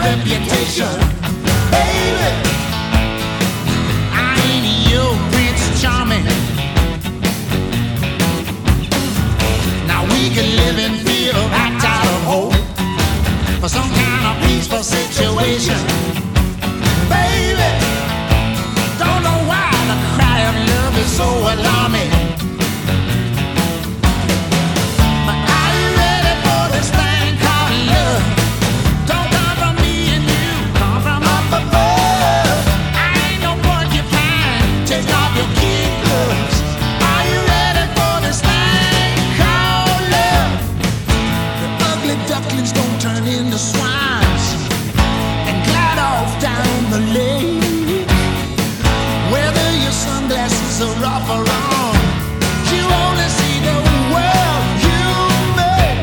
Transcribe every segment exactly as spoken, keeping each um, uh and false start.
reputation. Baby, I ain't your Prince Charming. Now we can live in fear, act out of hope for some kind of peaceful situation. Baby, don't know why the cry of love is so alarming. But are you ready for this thing called love? Don't come from me and you, come from up above. I ain't no porcupine, take off your kid gloves. Are you ready for this thing called love? The ugly ducklings don't turn into swines and glide off down the lake. Whether your sunglasses are off or on, you only see the world you make.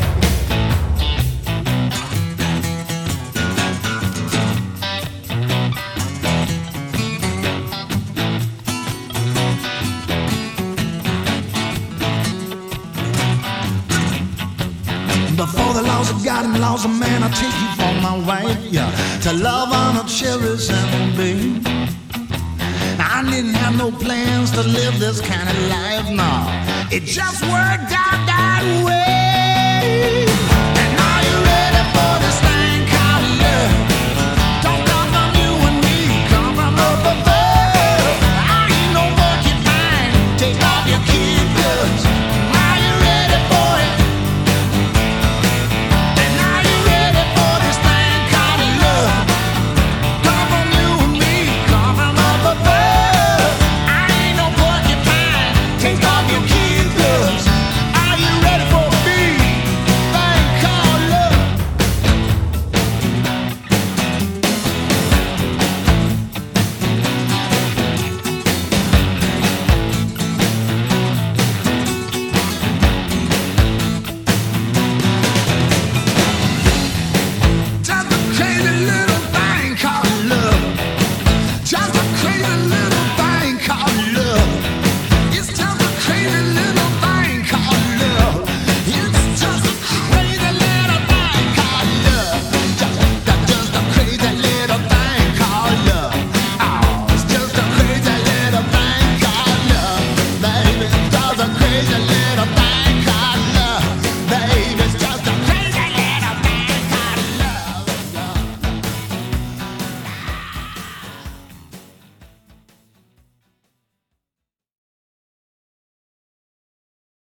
Before the laws of God and laws of man, I'll take you for my wife, yeah. To love, honor, cherish, and obey. I didn't have no plans to live this kind of life, no. It just worked out that way.